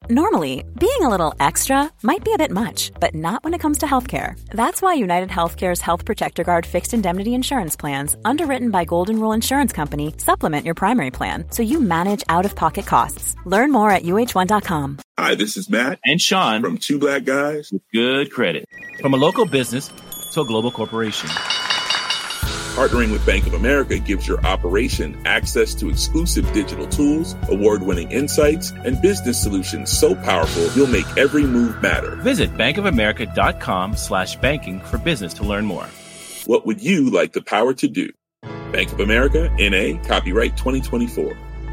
Normally, being a little extra might be a bit much, but not when it comes to healthcare. That's why United Healthcare's Health Protector Guard fixed indemnity insurance plans, underwritten by Golden Rule Insurance Company, supplement your primary plan so you manage out-of-pocket costs. Learn more at uh1.com. Hi, this is Matt and Sean from Two Black Guys with Good Credit. From a local business to a global corporation, partnering with Bank of America gives your operation access to exclusive digital tools, award-winning insights, and business solutions so powerful you'll make every move matter. Visit bankofamerica.com/banking for business to learn more. What would you like the power to do? Bank of America, N.A., copyright 2024.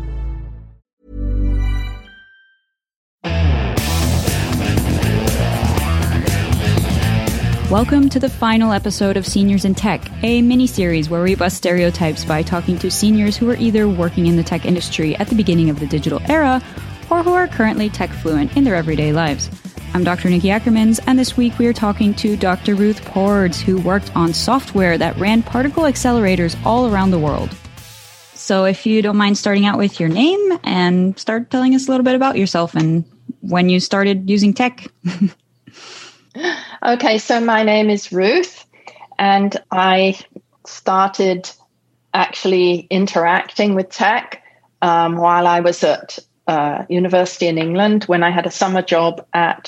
Welcome to the final episode of Seniors in Tech, a mini-series where we bust stereotypes by talking to seniors who are either working in the tech industry at the beginning of the digital era or who are currently tech fluent in their everyday lives. I'm Dr. Nikki Ackermans, and this week we are talking to Dr. Ruth Pords, who worked on software that ran particle accelerators all around the world. So if you don't mind starting out with your name and start telling us a little bit about yourself and when you started using tech. Okay, so my name is Ruth, and I started actually interacting with tech while I was at university in England, when I had a summer job at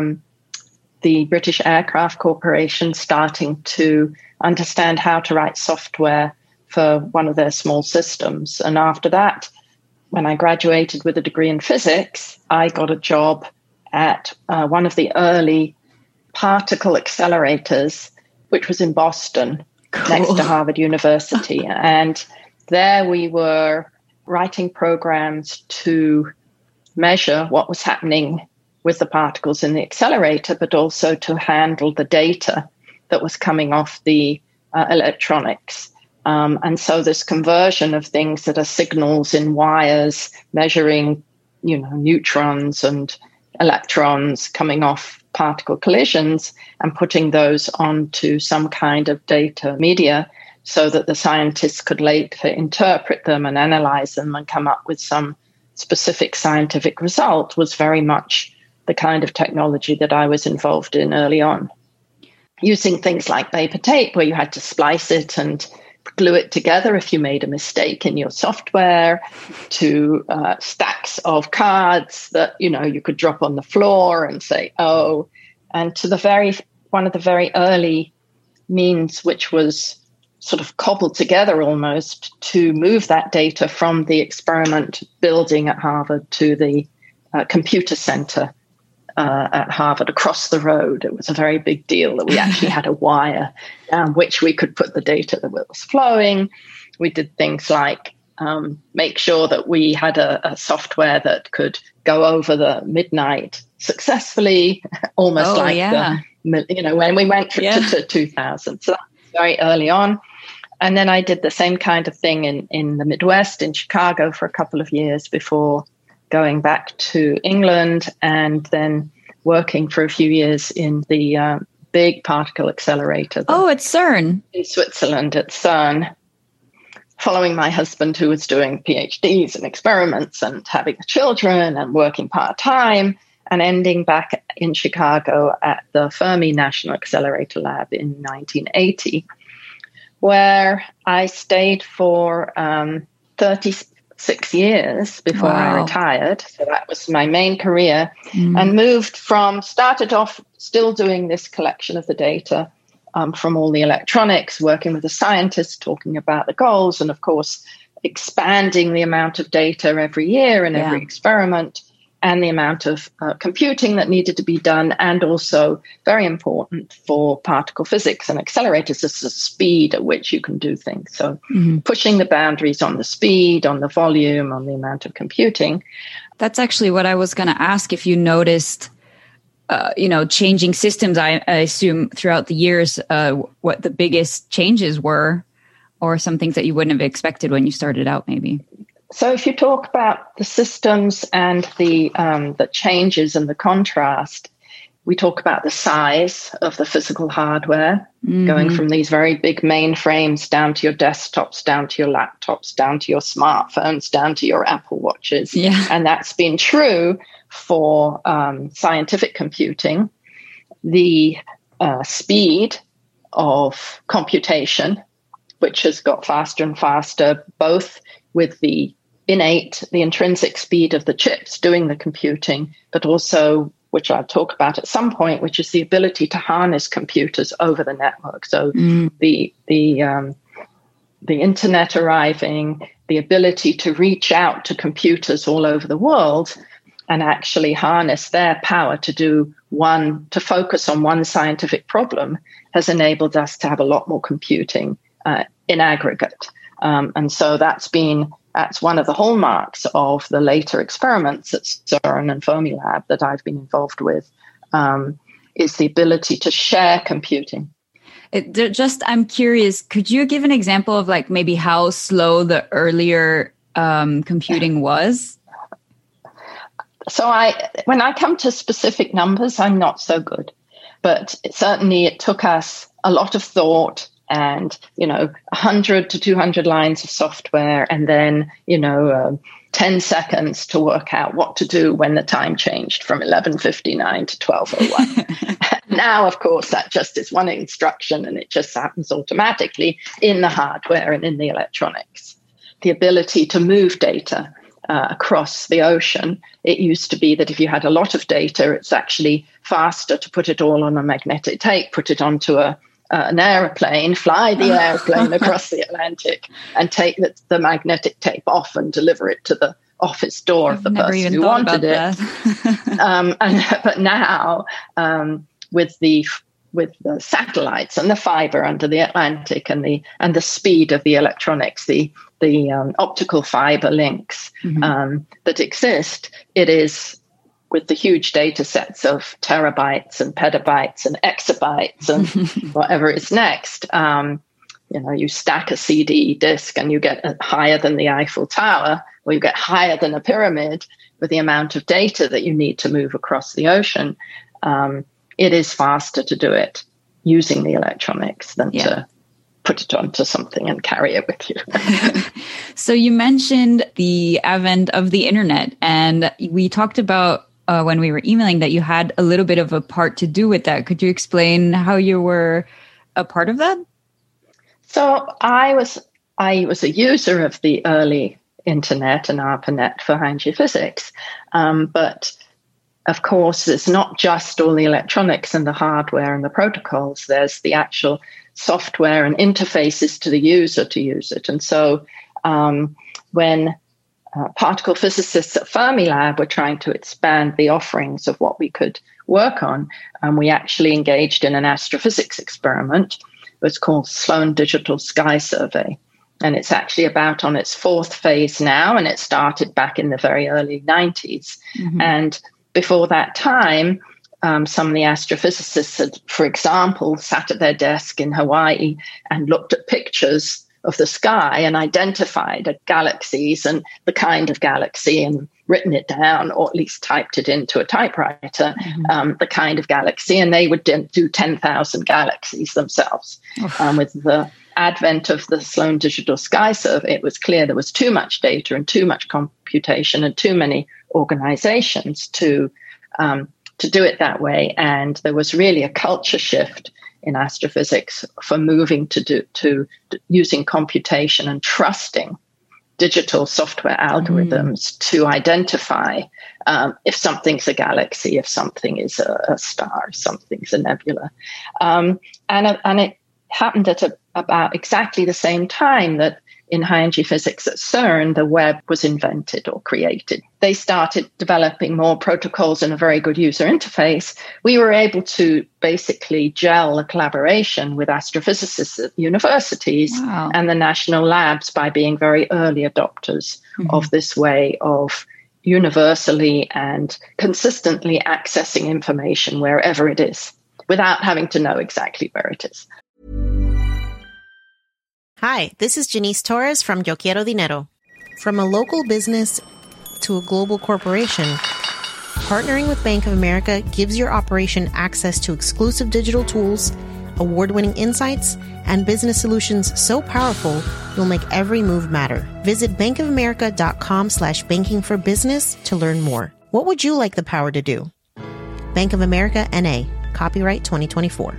the British Aircraft Corporation, starting to understand how to write software for one of their small systems. And after that, when I graduated with a degree in physics, I got a job at one of the early particle accelerators, which was in Boston, next to Harvard University. And there we were writing programs to measure what was happening with the particles in the accelerator, but also to handle the data that was coming off the electronics. And so this conversion of things that are signals in wires, measuring, neutrons and electrons coming off particle collisions and putting those onto some kind of data media so that the scientists could later interpret them and analyze them and come up with some specific scientific result was very much the kind of technology that I was involved in early on. Using things like paper tape, where you had to splice it and glue it together if you made a mistake in your software, to stacks of cards that you could drop on the floor and say, oh, and to one of the very early means, which was sort of cobbled together almost to move that data from the experiment building at Harvard to the computer center at Harvard across the road. It was a very big deal that we actually had a wire down which we could put the data that was flowing. We did things like make sure that we had a software that could go over the midnight successfully, almost when we went to 2000. So that was very early on. And then I did the same kind of thing in the Midwest, in Chicago, for a couple of years before going back to England, and then working for a few years in the big particle accelerator. At CERN. In Switzerland, at CERN, following my husband, who was doing PhDs and experiments and having children and working part-time, and ending back in Chicago at the Fermi National Accelerator Lab in 1980, where I stayed for 36 years before I retired. So that was my main career, and started off still doing this collection of the data from all the electronics, working with the scientists, talking about the goals, and of course, expanding the amount of data every year and every experiment, and the amount of computing that needed to be done, and also very important for particle physics and accelerators is the speed at which you can do things. So pushing the boundaries on the speed, on the volume, on the amount of computing. That's actually what I was going to ask, if you noticed, changing systems, I assume, throughout the years, what the biggest changes were, or some things that you wouldn't have expected when you started out, maybe. So if you talk about the systems and the changes and the contrast, we talk about the size of the physical hardware, going from these very big mainframes down to your desktops, down to your laptops, down to your smartphones, down to your Apple Watches. Yeah. And that's been true for scientific computing, the speed of computation, which has got faster and faster, both with the intrinsic speed of the chips doing the computing, but also, which I'll talk about at some point, which is the ability to harness computers over the network. So the internet arriving, the ability to reach out to computers all over the world and actually harness their power to focus on one scientific problem has enabled us to have a lot more computing in aggregate. And so that's one of the hallmarks of the later experiments at CERN and Fermilab that I've been involved with, is the ability to share computing. I'm curious, could you give an example of like maybe how slow the earlier computing was? So when I come to specific numbers, I'm not so good, but certainly it took us a lot of thought and, 100 to 200 lines of software, and then, 10 seconds to work out what to do when the time changed from 11:59 to 12:01. Now, of course, that just is one instruction and it just happens automatically in the hardware and in the electronics. The ability to move data across the ocean. It used to be that if you had a lot of data, it's actually faster to put it all on a magnetic tape, put it onto an airplane, fly the airplane across the Atlantic and take the magnetic tape off and deliver it to the office door of the person who wanted it. But now, with the satellites and the fiber under the Atlantic and the speed of the electronics, the optical fiber links that exist, it is with the huge data sets of terabytes and petabytes and exabytes and whatever is next. You stack a CD disk and you get higher than the Eiffel Tower, or you get higher than a pyramid with the amount of data that you need to move across the ocean. It is faster to do it using the electronics than to put it onto something and carry it with you. So you mentioned the advent of the internet, and we talked about when we were emailing that you had a little bit of a part to do with that. Could you explain how you were a part of that? So I was a user of the early internet and ARPANET for high-energy physics, but of course, it's not just all the electronics and the hardware and the protocols. There's the actual software and interfaces to the user to use it. And so when particle physicists at Fermilab were trying to expand the offerings of what we could work on, we actually engaged in an astrophysics experiment. It was called Sloan Digital Sky Survey. And it's actually about on its fourth phase now, and it started back in the very early 90s. And before that time, some of the astrophysicists had, for example, sat at their desk in Hawaii and looked at pictures of the sky and identified galaxies and the kind of galaxy and written it down, or at least typed it into a typewriter, the kind of galaxy, and they would do 10,000 galaxies themselves. With the advent of the Sloan Digital Sky Survey, it was clear there was too much data and too much computation and too many organizations to do it that way. And there was really a culture shift in astrophysics for moving to using computation and trusting digital software algorithms to identify if something's a galaxy, if something is a star, if something's a nebula. And it happened at about exactly the same time that in high-energy physics at CERN, the web was invented or created. They started developing more protocols and a very good user interface. We were able to basically gel a collaboration with astrophysicists at universities and the national labs by being very early adopters of this way of universally and consistently accessing information wherever it is, without having to know exactly where it is. Hi, this is Janice Torres from Yo Quiero Dinero. From a local business to a global corporation, partnering with Bank of America gives your operation access to exclusive digital tools, award-winning insights, and business solutions so powerful you'll make every move matter. Visit bankofamerica.com/banking for business to learn more. What would you like the power to do? Bank of America, N.A., copyright 2024.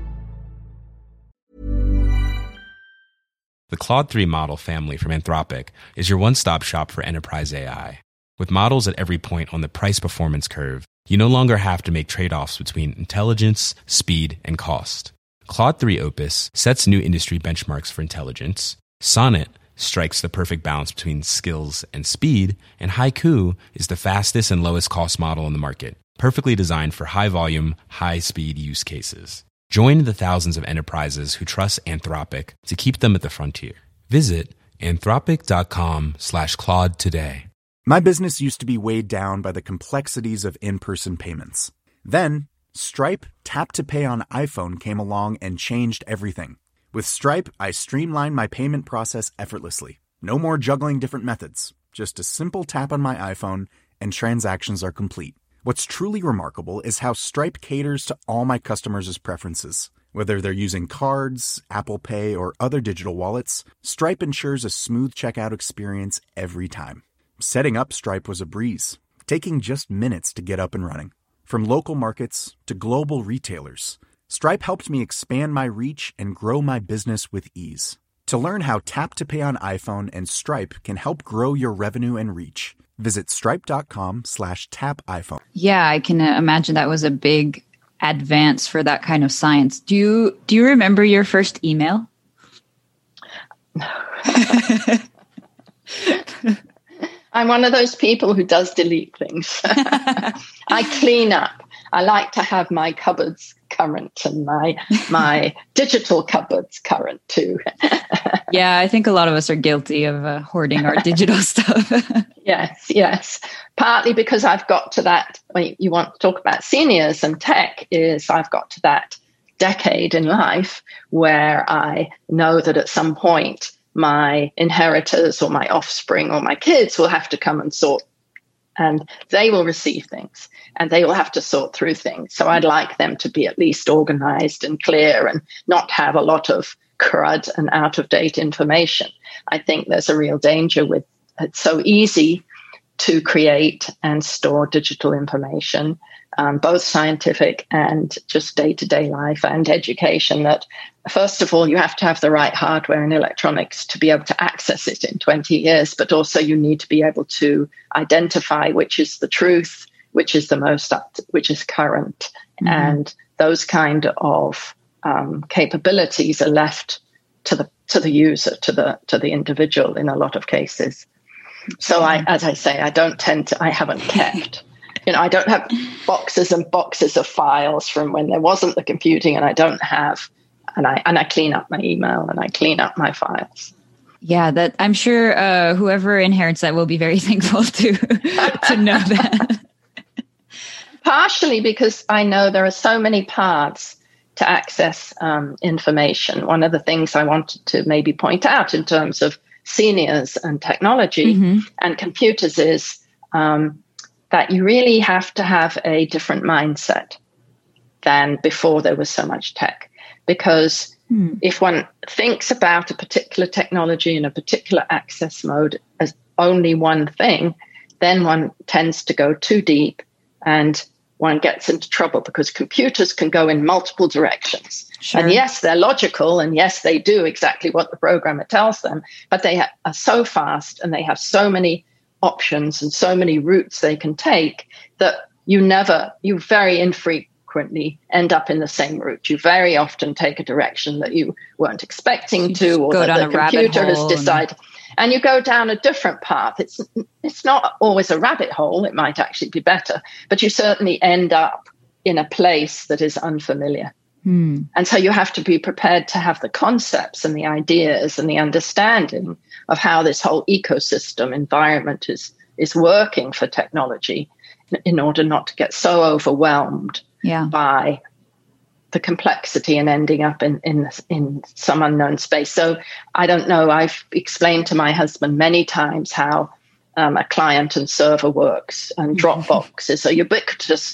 The Claude 3 model family from Anthropic is your one-stop shop for enterprise AI. With models at every point on the price-performance curve, you no longer have to make trade-offs between intelligence, speed, and cost. Claude 3 Opus sets new industry benchmarks for intelligence. Sonnet strikes the perfect balance between skills and speed. And Haiku is the fastest and lowest cost model on the market, perfectly designed for high-volume, high-speed use cases. Join the thousands of enterprises who trust Anthropic to keep them at the frontier. Visit anthropic.com/Claude today. My business used to be weighed down by the complexities of in-person payments. Then, Stripe Tap to Pay on iPhone came along and changed everything. With Stripe, I streamlined my payment process effortlessly. No more juggling different methods. Just a simple tap on my iPhone and transactions are complete. What's truly remarkable is how Stripe caters to all my customers' preferences. Whether they're using cards, Apple Pay, or other digital wallets, Stripe ensures a smooth checkout experience every time. Setting up Stripe was a breeze, taking just minutes to get up and running. From local markets to global retailers, Stripe helped me expand my reach and grow my business with ease. To learn how Tap to Pay on iPhone and Stripe can help grow your revenue and reach, visit stripe.com/tapiphone. Yeah, I can imagine that was a big advance for that kind of science. Do you remember your first email? I'm one of those people who does delete things. I clean up. I like to have my cupboards current and my digital cupboards current too. Yeah, I think a lot of us are guilty of hoarding our digital stuff. Yes. Partly because I've got to that, when you want to talk about seniors and tech, is I've got to that decade in life where I know that at some point my inheritors or my offspring or my kids will have to come and sort, and they will receive things and they will have to sort through things. So I'd like them to be at least organized and clear and not have a lot of crud and out-of-date information. I think there's a real danger with it's so easy to create and store digital information, both scientific and just day-to-day life and education, that first of all, you have to have the right hardware and electronics to be able to access it in 20 years, but also you need to be able to identify which is the truth, which is the most which is current. Mm-hmm. And those kind of capabilities are left to the user, to the individual in a lot of cases. So as I say, I haven't kept, I don't have boxes and boxes of files from when there wasn't the computing, and I don't have, and I clean up my email and I clean up my files. Yeah, that I'm sure whoever inherits that will be very thankful to know that. Partially because I know there are so many paths to access information. One of the things I wanted to maybe point out in terms of seniors and technology and computers is that you really have to have a different mindset than before there was so much tech. Because if one thinks about a particular technology and a particular access mode as only one thing, then one tends to go too deep and one gets into trouble, because computers can go in multiple directions. Sure. And yes, they're logical, and yes, they do exactly what the programmer tells them, but they are so fast and they have so many options and so many routes they can take that you very infrequently end up in the same route. You very often take a direction that you weren't expecting to, or that the computer has decided. And you go down a different path. It's not always a rabbit hole. It might actually be better, but you certainly end up in a place that is unfamiliar. And so you have to be prepared to have the concepts and the ideas and the understanding of how this whole ecosystem environment is working for technology, in order not to get so overwhelmed by the complexity and ending up in some unknown space. So I don't know. I've explained to my husband many times how a client and server works, and Dropbox is a ubiquitous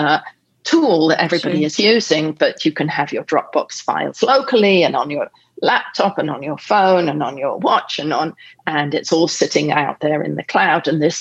tool that everybody is using, but you can have your Dropbox files locally and on your laptop and on your phone and on your watch and it's all sitting out there in the cloud. And this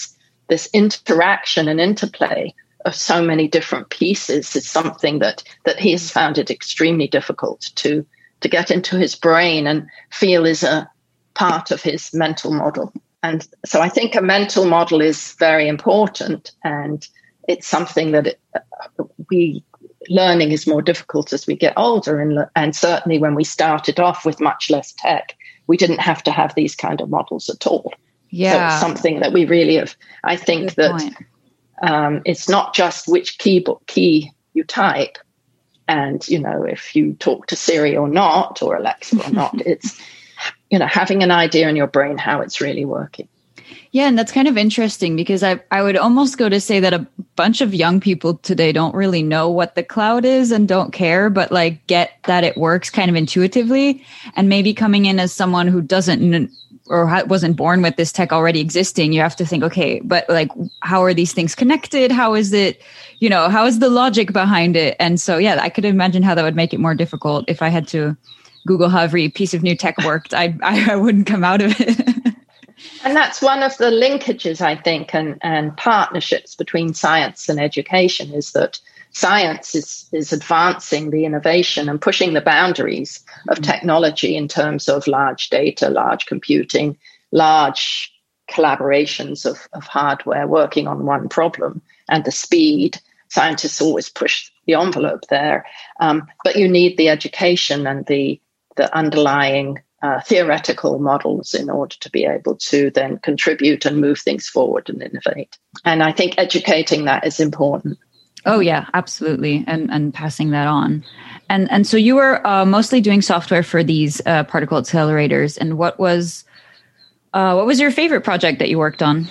this interaction and interplay of so many different pieces is something that he has found it extremely difficult to get into his brain and feel is a part of his mental model. And so I think a mental model is very important, and it's something that learning is more difficult as we get older. And certainly when we started off with much less tech, we didn't have to have these kind of models at all. Yeah. So it's something that we really have, I think that it's not just which key you type and, if you talk to Siri or not, or Alexa or not, it's, having an idea in your brain how it's really working. Yeah, and that's kind of interesting because I would almost go to say that a bunch of young people today don't really know what the cloud is and don't care, but get that it works kind of intuitively. And maybe coming in as someone who doesn't or wasn't born with this tech already existing, you have to think, okay, but how are these things connected? How is it, how is the logic behind it? And so, yeah, I could imagine how that would make it more difficult if I had to Google how every piece of new tech worked. I wouldn't come out of it. And that's one of the linkages, I think, and partnerships between science and education, is that science is advancing the innovation and pushing the boundaries of technology in terms of large data, large computing, large collaborations of hardware working on one problem, and the speed. Scientists always push the envelope there. But you need the education and the underlying theoretical models in order to be able to then contribute and move things forward and innovate. And I think educating that is important. Oh, yeah, absolutely. And passing that on. And so you were mostly doing software for these particle accelerators. And what was your favorite project that you worked on?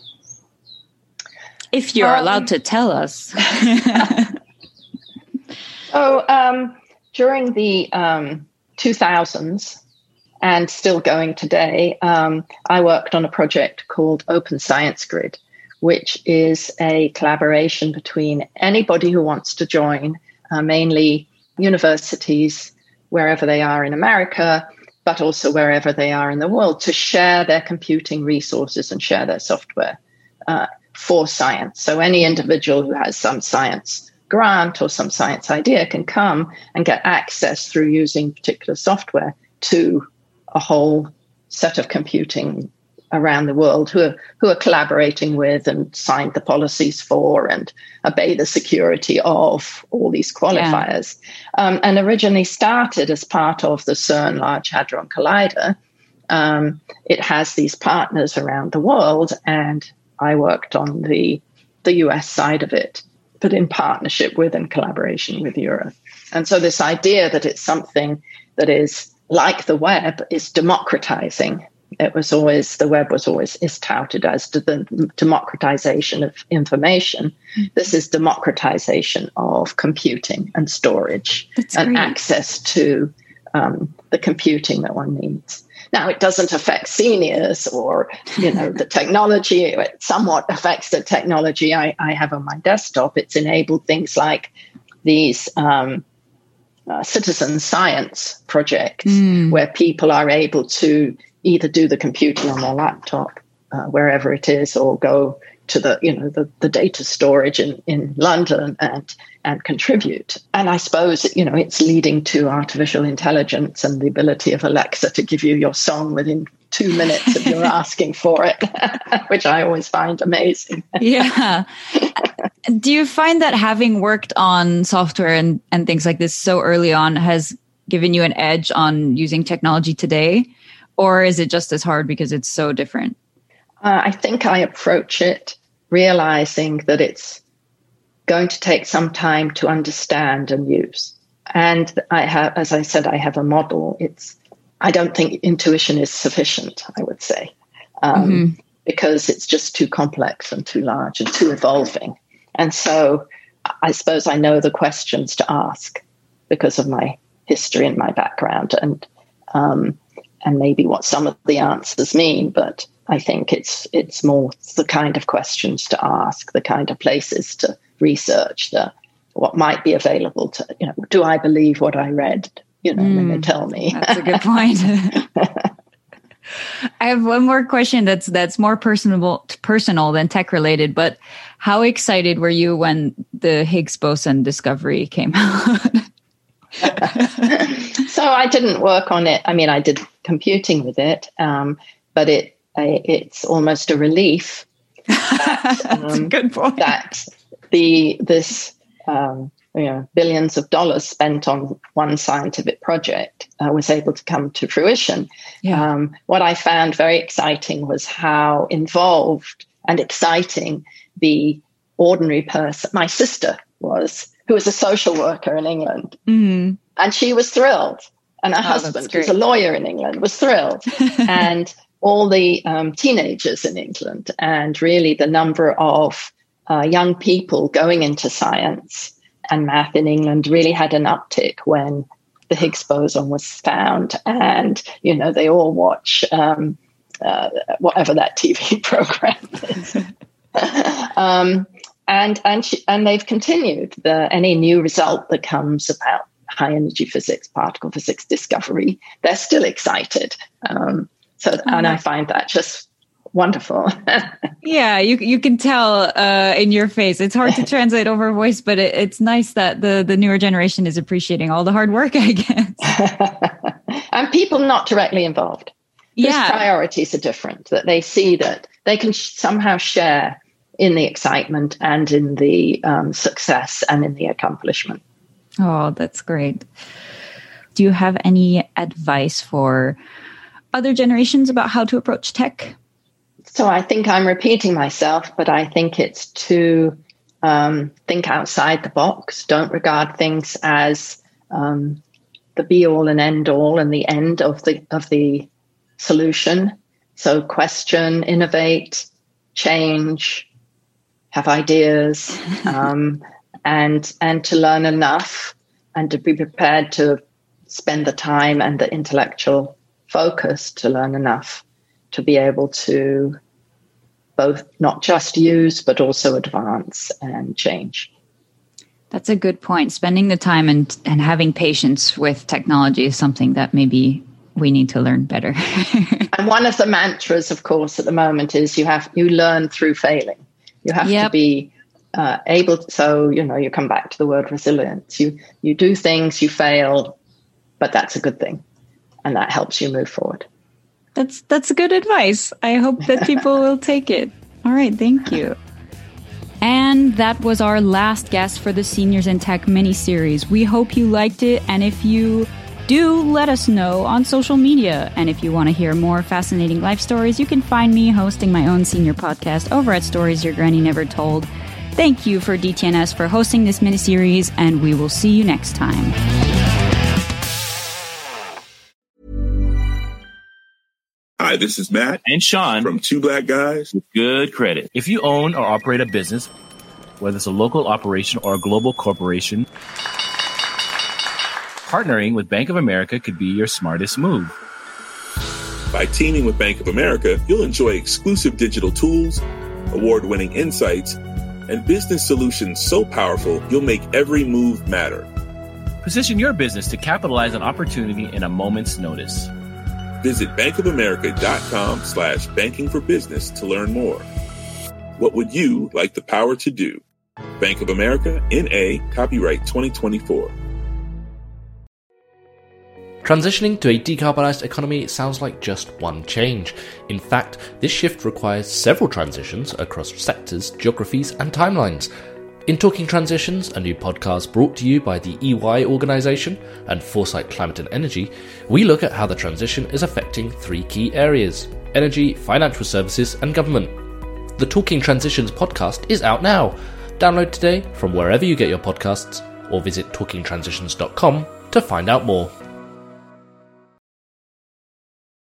If you're allowed to tell us. During the 2000s, and still going today, I worked on a project called Open Science Grid, which is a collaboration between anybody who wants to join, mainly universities, wherever they are in America, but also wherever they are in the world, to share their computing resources and share their software for science. So any individual who has some science grant or some science idea can come and get access through using particular software to a whole set of computing around the world who are collaborating with and signed the policies for and obey the security of all these qualifiers. Yeah. And originally started as part of the CERN Large Hadron Collider. It has these partners around the world, and I worked on the US side of it, but in partnership with and collaboration with Europe. And so this idea that it's something that is like the web is democratizing. The web was always touted as the democratization of information. Mm-hmm. This is democratization of computing and storage. And access to the computing that one needs. Now, it doesn't affect seniors or, the technology. It somewhat affects the technology I have on my desktop. It's enabled things like these citizen science projects where people are able to either do the computing on their laptop, wherever it is, or go to the data storage in London and contribute. And I suppose, it's leading to artificial intelligence and the ability of Alexa to give you your song within 2 minutes if you're asking for it, which I always find amazing. Yeah. Do you find that having worked on software and things like this so early on has given you an edge on using technology today? Or is it just as hard because it's so different? I think I approach it realizing that it's going to take some time to understand and use. And as I said, I have a model. I don't think intuition is sufficient, I would say, because it's just too complex and too large and too evolving. And so I suppose I know the questions to ask because of my history and my background and maybe what some of the answers mean. But I think it's more the kind of questions to ask, the kind of places to research, what might be available to, do I believe what I read? When they tell me. That's a good point. I have one more question that's more personal than tech related, but how excited were you when the Higgs boson discovery came out? So I didn't work on it. I mean, I did computing with it, but it's almost a relief that, That's a good point. that this billions of dollars spent on one scientific project was able to come to fruition. Yeah. What I found very exciting was how involved and exciting the ordinary person, my sister was, who was a social worker in England. Mm-hmm. And she was thrilled. And her husband, who's a lawyer in England, was thrilled. And all the teenagers in England, and really the number of young people going into sance and math in England really had an uptick when the Higgs boson was found. And, they all watch whatever that TV program is. And they've continued. Any new result that comes about high energy physics, particle physics discovery, they're still excited. And I find that just wonderful. Yeah, you can tell in your face. It's hard to translate over voice, but it's nice that the newer generation is appreciating all the hard work, I guess. And people not directly involved. Whose priorities are different, that they see that they can somehow share in the excitement and in the success and in the accomplishment. Oh, that's great. Do you have any advice for other generations about how to approach tech? So I think I'm repeating myself, but I think it's to think outside the box. Don't regard things as the be-all and end-all and the end of the solution. So question, innovate, change, have ideas, and to learn enough and to be prepared to spend the time and the intellectual focus to learn enough to be able to both not just use, but also advance and change. That's a good point. Spending the time and having patience with technology is something that maybe we need to learn better. And one of the mantras, of course, at the moment is you learn through failing. You have to be able to, so, you come back to the word resilience. You do things, you fail, but that's a good thing. And that helps you move forward. That's good advice. I hope that people will take it. All right. Thank you. And that was our last guest for the Seniors in Tech mini-series. We hope you liked it. And if you do, let us know on social media. And if you want to hear more fascinating life stories, you can find me hosting my own senior podcast over at Stories Your Granny Never Told. Thank you for DTNS for hosting this mini-series, and we will see you next time. Hi, this is Matt and Sean from Two Black Guys with Good Credit. If you own or operate a business, whether it's a local operation or a global corporation, partnering with Bank of America could be your smartest move. By teaming with Bank of America, you'll enjoy exclusive digital tools, award-winning insights, and business solutions so powerful you'll make every move matter. Position your business to capitalize on opportunity in a moment's notice. Visit bankofamerica.com/bankingforbusiness to learn more. What would you like the power to do? Bank of America, N.A., copyright 2024. Transitioning to a decarbonised economy sounds like just one change. In fact, this shift requires several transitions across sectors, geographies, and timelines. In Talking Transitions, a new podcast brought to you by the EY organisation and Foresight Climate and Energy, we look at how the transition is affecting three key areas: energy, financial services, and government. The Talking Transitions podcast is out now. Download today from wherever you get your podcasts, or visit talkingtransitions.com to find out more.